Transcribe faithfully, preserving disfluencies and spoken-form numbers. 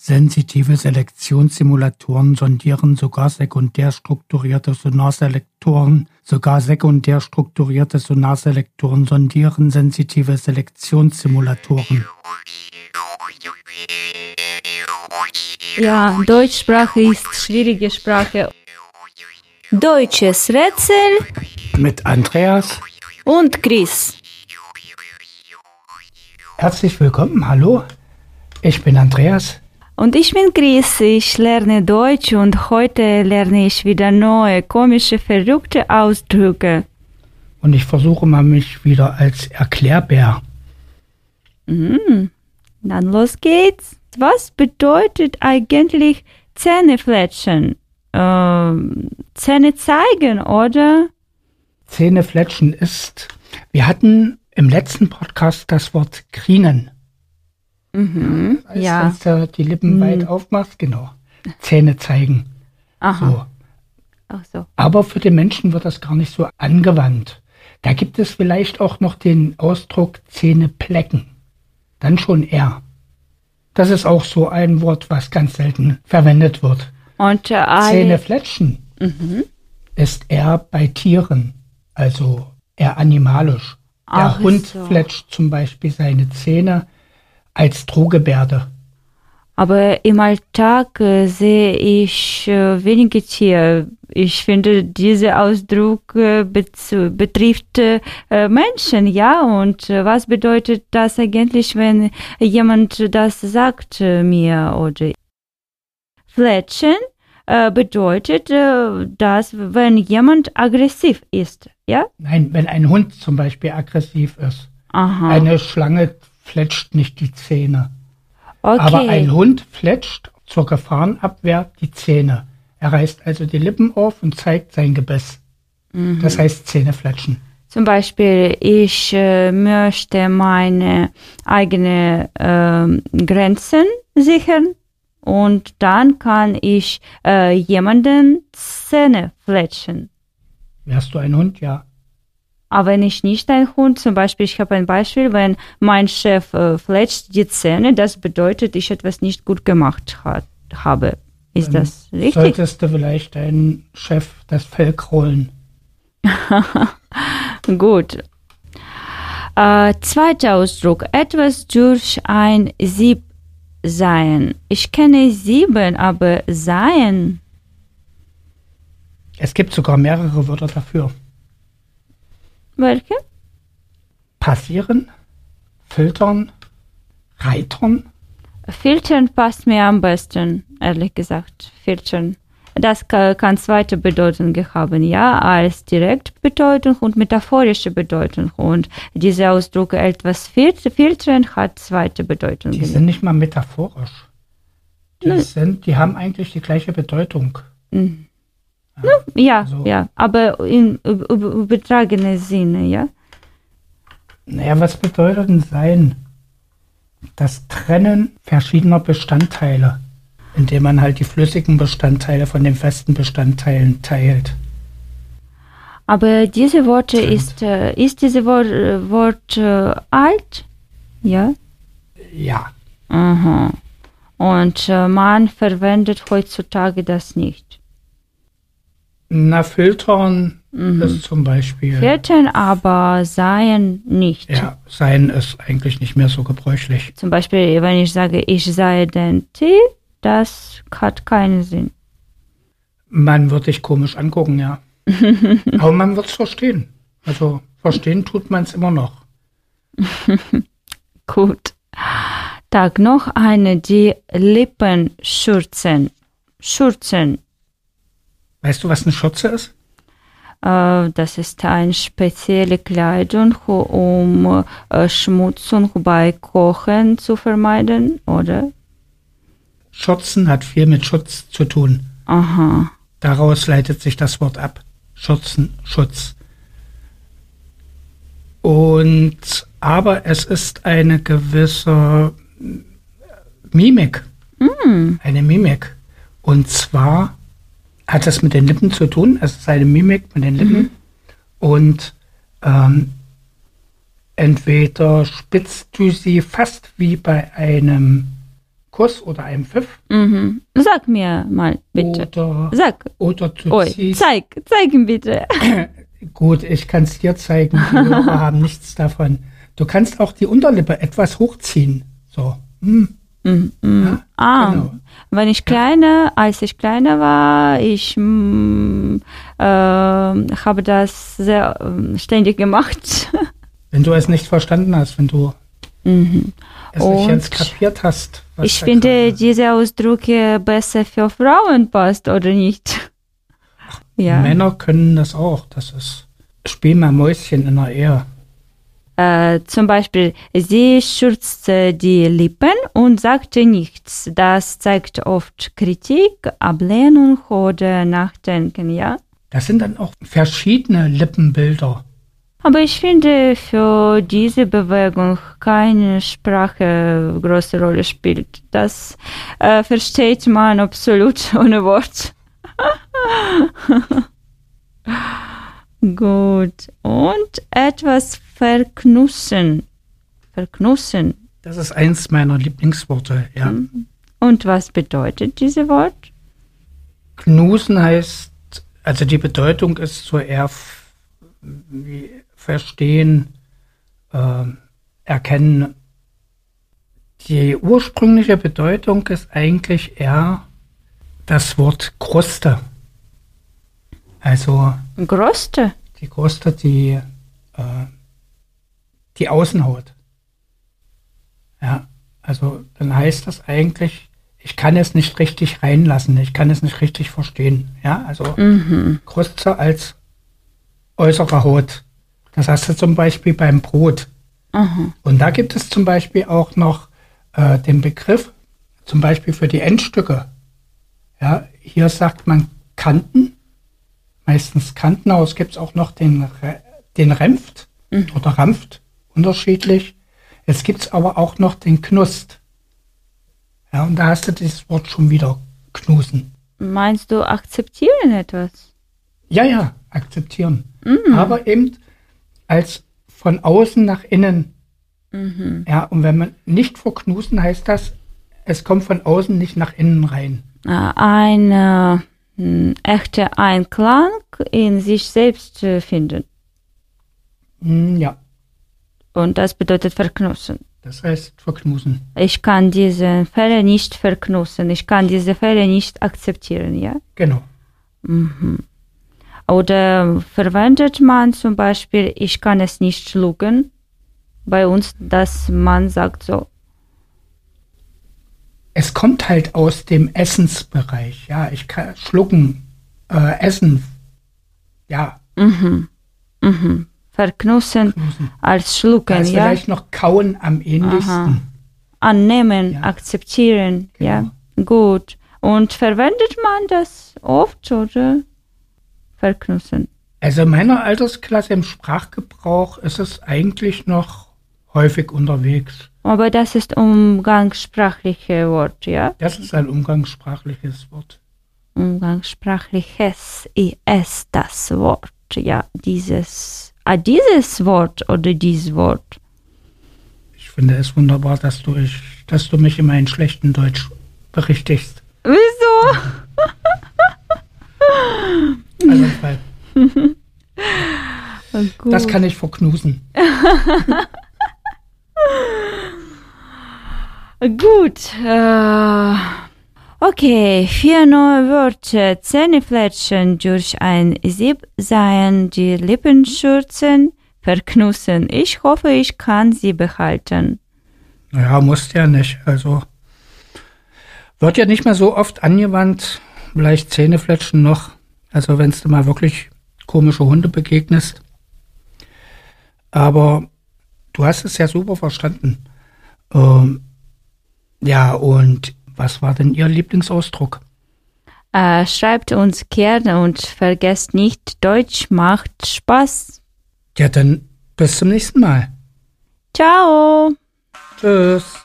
Sensitive Selektionssimulatoren sondieren sogar sekundär strukturierte Sonarselektoren. Sogar sekundär strukturierte Sonarselektoren sondieren sensitive Selektionssimulatoren. Ja, Deutschsprache ist schwierige Sprache. Deutsches Rätsel mit Andreas und Chris. Herzlich willkommen, hallo, ich bin Andreas. Und ich bin Chris, ich lerne Deutsch und heute lerne ich wieder neue, komische, verrückte Ausdrücke. Und ich versuche mal mich wieder als Erklärbär. Mhm. Dann los geht's. Was bedeutet eigentlich Zähnefletschen? Ähm, Zähne zeigen, oder? Zähnefletschen ist, wir hatten im letzten Podcast das Wort Krinen. Mhm, ja. ja. Als du die Lippen mhm. weit aufmachst, genau. Zähne zeigen. Aha. So. Ach so. Aber für den Menschen wird das gar nicht so angewandt. Da gibt es vielleicht auch noch den Ausdruck Zähne plecken. Dann schon eher. Das ist auch so ein Wort, was ganz selten verwendet wird. Und äh, Zähnefletschen mhm. ist eher bei Tieren, also eher animalisch. Der Ach Hund so. fletscht zum Beispiel seine Zähne als Drohgebärde. Aber im Alltag äh, sehe ich äh, wenige Tiere. Ich finde, dieser Ausdruck äh, bez- betrifft äh, Menschen, ja. Und äh, was bedeutet das eigentlich, wenn jemand das sagt äh, mir oder Fletschen äh, bedeutet äh, das, wenn jemand aggressiv ist, ja? Nein, wenn ein Hund zum Beispiel aggressiv ist. Aha. Eine Schlange fletscht nicht die Zähne. Okay. Aber ein Hund fletscht zur Gefahrenabwehr die Zähne. Er reißt also die Lippen auf und zeigt sein Gebiss. Mhm. Das heißt Zähnefletschen. Zum Beispiel, ich äh, möchte meine eigenen äh, Grenzen sichern und dann kann ich äh, jemanden Zähne fletschen. Wärst du ein Hund? Ja. Aber wenn ich nicht ein Hund, zum Beispiel, ich habe ein Beispiel, wenn mein Chef äh, fletscht die Zähne, das bedeutet, ich etwas nicht gut gemacht hat, habe. Ist Dann das richtig? Solltest du vielleicht deinen Chef das Fell kraulen. Gut. Äh, zweiter Ausdruck, etwas durch ein Sieb sein. Ich kenne sieben, aber sein. Es gibt sogar mehrere Wörter dafür. Welche? Passieren, filtern, reitern. Filtern passt mir am besten, ehrlich gesagt. Filtern. Das kann, kann zweite Bedeutung haben, ja, als Direktbedeutung und metaphorische Bedeutung. Und dieser Ausdruck etwas filtern hat zweite Bedeutung. Die sind nicht mal metaphorisch. Die, Ne. sind, die haben eigentlich die gleiche Bedeutung. Mhm. Ja, ja, also, ja, aber in übertragenem Sinne, ja. Naja, was bedeutet denn sein? Das Trennen verschiedener Bestandteile, indem man halt die flüssigen Bestandteile von den festen Bestandteilen teilt. Aber diese Worte Trennt. ist, äh, ist diese Wort, äh, Wort äh, alt? Ja. Ja. Aha. Und äh, man verwendet heutzutage das nicht. Na, filtern Mhm. ist zum Beispiel. Filtern, aber seien nicht. Ja, sein ist eigentlich nicht mehr so gebräuchlich. Zum Beispiel, wenn ich sage, ich sei den Tee, das hat keinen Sinn. Man wird dich komisch angucken, ja. Aber man wird es verstehen. Also verstehen tut man es immer noch. Gut. Tag noch eine, die Lippen schürzen. Schürzen. Weißt du, was eine Schürze ist? Äh, das ist eine spezielle Kleidung, um äh, Schmutzung bei Kochen zu vermeiden, oder? Schürzen hat viel mit Schutz zu tun. Aha. Daraus leitet sich das Wort ab. Schürzen, Schutz. Und aber es ist eine gewisse Mimik. Mm. Eine Mimik. Und zwar hat es mit den Lippen zu tun. Es ist eine Mimik mit den Lippen. Mhm. Und ähm, entweder spitzt du sie fast wie bei einem Kuss oder einem Pfiff. Mhm. Sag mir mal, bitte. Oder, Sag. oder du Oi, ziehst. zeig, zeig ihm bitte. Gut, ich kann es dir zeigen. Die Hörer haben nichts davon. Du kannst auch die Unterlippe etwas hochziehen. So. Hm. Mhm. Ja, Ah, genau. wenn ich kleiner, als ich kleiner war, ich mm, äh, habe das sehr äh, ständig gemacht. Wenn du es nicht verstanden hast, wenn du Mhm. es nicht Und jetzt kapiert hast. Was ich da finde, gerade- diese Ausdrücke besser für Frauen passt, oder nicht? Ja. Männer können das auch. Das ist Spiel mal Mäuschen in der Ehe. Äh, zum Beispiel, sie schürzte die Lippen und sagte nichts. Das zeigt oft Kritik, Ablehnung oder Nachdenken, ja? Das sind dann auch verschiedene Lippenbilder. Aber ich finde, für diese Bewegung keine Sprache große Rolle spielt. Das äh, versteht man absolut ohne Wort. Gut. Und etwas verknussen. Verknussen. Das ist eins meiner Lieblingsworte. Ja. Und was bedeutet dieses Wort? Knusen heißt, also die Bedeutung ist so eher f- wie verstehen, äh, erkennen. Die ursprüngliche Bedeutung ist eigentlich eher das Wort Kruste. Also Größte. die Kruste, die, äh, die Außenhaut. Ja, also dann heißt das eigentlich, ich kann es nicht richtig reinlassen, ich kann es nicht richtig verstehen. Ja, also Mhm. Kruste als äußere Haut. Das hast du zum Beispiel beim Brot. Aha. Und da gibt es zum Beispiel auch noch äh, den Begriff, zum Beispiel für die Endstücke. Ja, hier sagt man Kanten, meistens Kanten, aber es gibt auch noch den, Re- den Renft Mhm. oder Rampft, unterschiedlich. Jetzt gibt es aber auch noch den Knust. Ja, und da hast du dieses Wort schon wieder, Knusen. Meinst du akzeptieren etwas? Ja, ja, akzeptieren. Mhm. Aber eben als von außen nach innen. Mhm. Ja, und wenn man nicht verknusen, heißt das, es kommt von außen nicht nach innen rein. Äh, Ein äh, mh, echter Einklang in sich selbst äh, finden. Hm, ja, Und das bedeutet verknussen. das heißt verknusen. Ich kann diese Fälle nicht verknussen. Ich kann diese Fälle nicht akzeptieren, ja? Genau. Mhm. Oder verwendet man zum Beispiel, ich kann es nicht schlucken. Bei uns, dass man sagt so. Es kommt halt aus dem Essensbereich. Ja, ich kann schlucken, äh, essen. Ja, Mhm. Mhm. Verknussen knusen. als Da schlucken, ist ja? vielleicht noch kauen am ähnlichsten. Aha. Annehmen, Ja. akzeptieren, Genau. ja? Gut. Und verwendet man das oft oder verknussen? Also in meiner Altersklasse im Sprachgebrauch ist es eigentlich noch häufig unterwegs. Aber das ist umgangssprachliche Wort, ja? Das ist ein umgangssprachliches Wort. Umgangssprachliches ist das Wort, ja? Dieses, ah, dieses Wort oder dieses Wort. Ich finde es wunderbar, dass du, ich, dass du mich in meinem schlechten Deutsch berichtigst. Wieso? Also, weil Gut. das kann ich verknusen. Gut. Äh, okay, vier neue Wörter. Zähnefletschen durch ein Sieb seien, die Lippen schürzen, verknussen. Ich hoffe, ich kann sie behalten. Naja, musst ja nicht. Also wird ja nicht mehr so oft angewandt. Vielleicht Zähnefletschen noch. Also wenn du mal wirklich komische Hunde begegnest. Aber du hast es ja super verstanden. Ähm, ja, und was war denn Ihr Lieblingsausdruck? Äh, schreibt uns gerne und vergesst nicht, Deutsch macht Spaß. Ja, dann bis zum nächsten Mal. Ciao! Tschüss.